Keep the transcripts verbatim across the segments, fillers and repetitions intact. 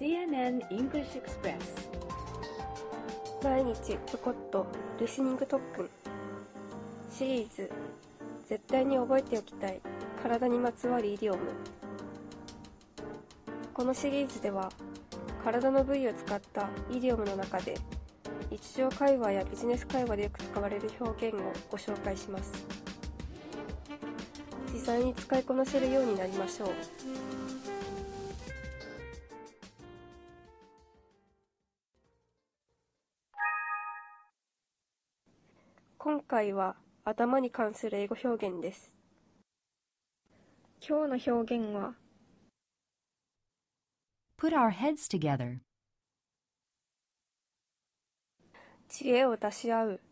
シーエヌエヌ English Express 毎日ちょこっとリスニング特訓シリーズ絶対に覚えておきたい体にまつわるイディオム。このシリーズでは体の部位を使ったイディオムの中で日常会話やビジネス会話でよく使われる表現をご紹介します。実際に使いこなせるようになりましょう。今回は頭に関する英語表現です。今日の表現は Put our heads together. 知恵を出し合う。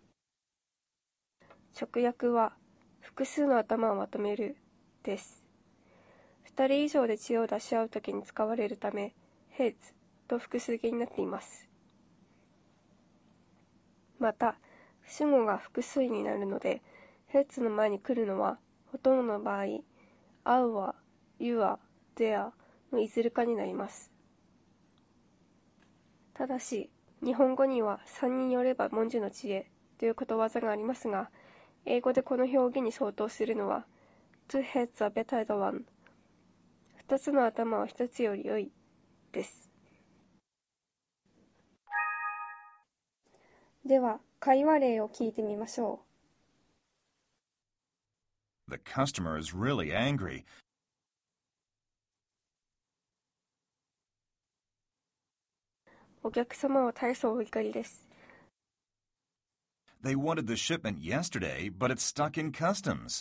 直訳は複数の頭をまとめるです。二人以上で知恵を出し合うときに使われるため heads と複数形になっています。また主語が複数になるので heads の前に来るのはほとんどの場合 our, your, their のいずれかになります。ただし日本語には三によれば文殊の知恵ということわざがありますが、英語でこの表現に相当するのは two heads are better than one 二つの頭は一つより良いです。では会話例を聞いてみましょう。The customer is really angry. お客様は大層お怒りです。 They wanted the shipment yesterday, but it's stuck in customs.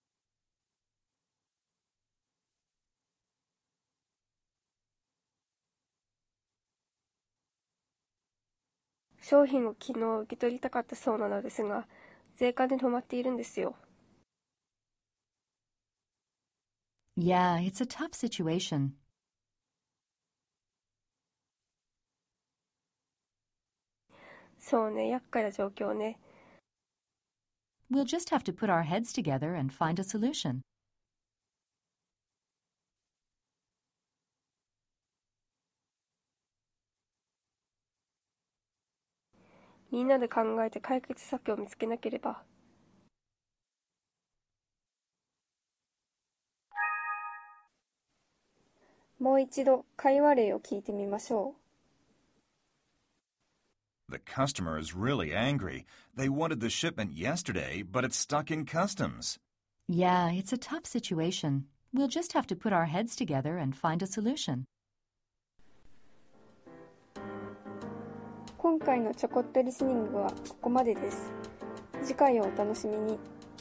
商品を昨日受け取りたかったそうなのですが、税関で止まっているんですよ。 Yeah, it's a tough situation. そうね、厄介な状況ね。 We'll just have to put our heads together and find a solution. みんなで考えて解決策を見つけなければ。もう一度会話例を聞いてみましょう。The customer is really angry. They wanted the shipment yesterday, but it's stuck in customs. Yeah, it's a tough situation. We'll just have to put our heads together and find a solution. 今回のちょこっとリスニングはここまでです。次回をお楽しみに。